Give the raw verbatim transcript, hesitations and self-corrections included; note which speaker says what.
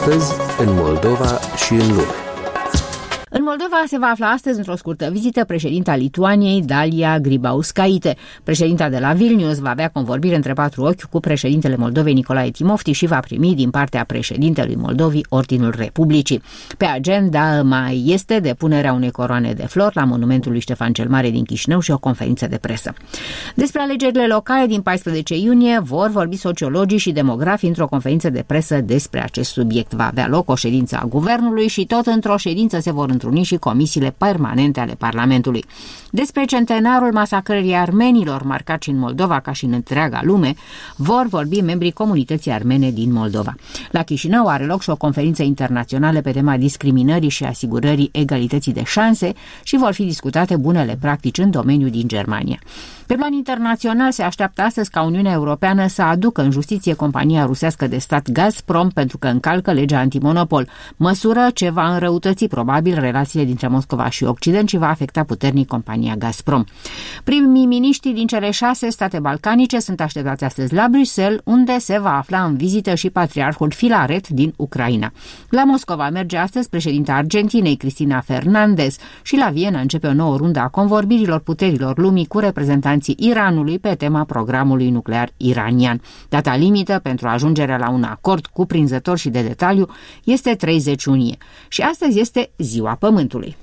Speaker 1: Astăzi, în Moldova și în lume.
Speaker 2: În Moldova se va afla astăzi într-o scurtă vizită președinta Lituaniei, Dalia Grybauskaite. Președinta de la Vilnius va avea convorbiri între patru ochi cu președintele Moldovei Nicolae Timofti și va primi din partea președintelui Moldovii Ordinul Republicii. Pe agenda mai este depunerea unei coroane de flori la monumentul lui Ștefan cel Mare din Chișinău și o conferință de presă. Despre alegerile locale din paisprezece iunie vor vorbi sociologii și demografii într-o conferință de presă despre acest subiect. Va avea loc o ședință a guvernului și tot într-o ședință se vor întruni și comisiile permanente ale Parlamentului. Despre centenarul masacrării armenilor, marcat și în Moldova ca și în întreaga lume, vor vorbi membrii comunității armene din Moldova. La Chișinău are loc și o conferință internațională pe tema discriminării și asigurării egalității de șanse și vor fi discutate bunele practici în domeniu din Germania. Pe plan internațional se așteaptă astăzi ca Uniunea Europeană să aducă în justiție compania rusească de stat Gazprom pentru că încalcă legea antimonopol, măsură ce va înrăutăți probabil relațiile dintre Moscova și Occident și va afecta puternic compania Gazprom. Primii miniștri din cele șase state balcanice sunt așteptați astăzi la Bruxelles, unde se va afla în vizită și patriarhul Filaret din Ucraina. La Moscova merge astăzi președinta Argentinei, Cristina Fernández, și la Viena începe o nouă rundă a convorbirilor puterilor lumii cu reprezentanții Iranului pe tema programului nuclear iranian. Data limită pentru ajungerea la un acord cuprinzător și de detaliu este treizeci iunie. Și astăzi este Ziua Pământului.